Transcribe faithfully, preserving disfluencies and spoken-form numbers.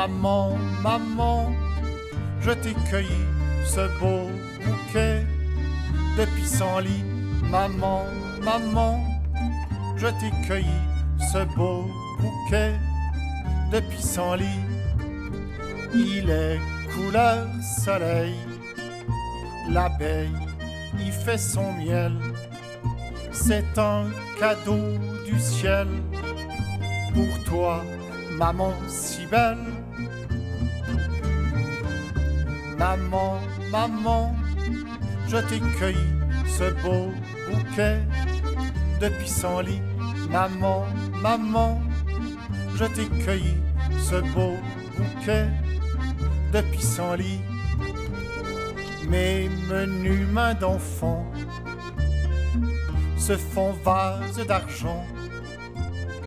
Maman, maman, je t'ai cueilli ce beau bouquet de pissenlit. Maman, maman, je t'ai cueilli ce beau bouquet de pissenlit. Il est couleur soleil, l'abeille y fait son miel. C'est un cadeau du ciel pour toi, maman si belle. Maman, maman, je t'ai cueilli ce beau bouquet de pissenlit. Maman, maman, je t'ai cueilli ce beau bouquet de pissenlit. Mes menues mains d'enfant se font vase d'argent